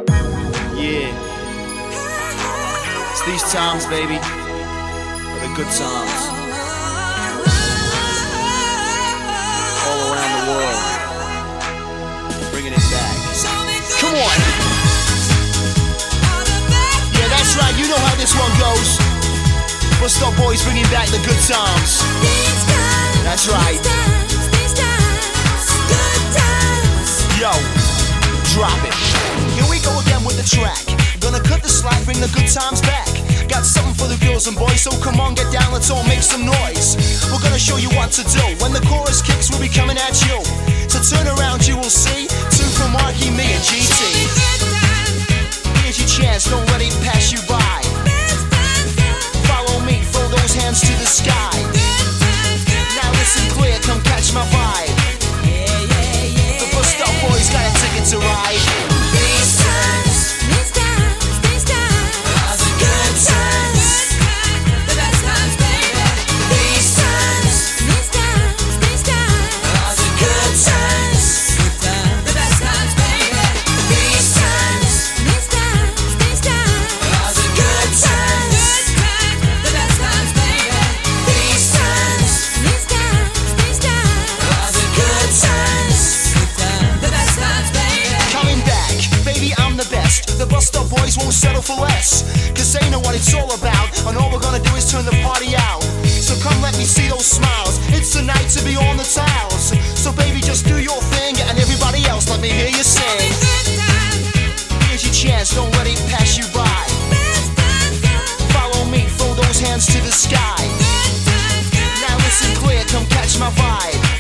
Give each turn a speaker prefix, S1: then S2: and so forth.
S1: Yeah. It's these times, baby. Are the good times. All around the world. Bringing it back. Come on. Yeah, that's right. You know how this one goes. Bus Stop Boys bringing back the good times. That's right. Yo, drop it. Here we go again with the track. Gonna cut the slack, bring the good times back. Got something for the girls and boys, so come on, get down, let's all make some noise. We're gonna show you what to do. When the chorus kicks, we'll be coming at you. So turn around, you will see two from Marky, me and GT. Here's your chance, don't let it pass you by. Follow me, throw those hands to the sky. Now listen clear, come catch my vibe. The Bus Stop Boys got a ticket to ride. These times are the good times. The best times, baby. These times are the good times. The best times, baby. These times are the good times. The best times, baby. These times are the good times. The best times, baby. Coming back, baby, I'm the best. The Bus Stop Boys won't settle for less, cause they know what it's all about, and all we're gonna do is turn the party out. So come let me see those smiles. It's the night to be on the tiles. So baby, just do your thing, and everybody else, let me hear you sing. Here's your chance, don't let it pass you by. Follow me, throw those hands to the sky. Now listen clear, come catch my vibe.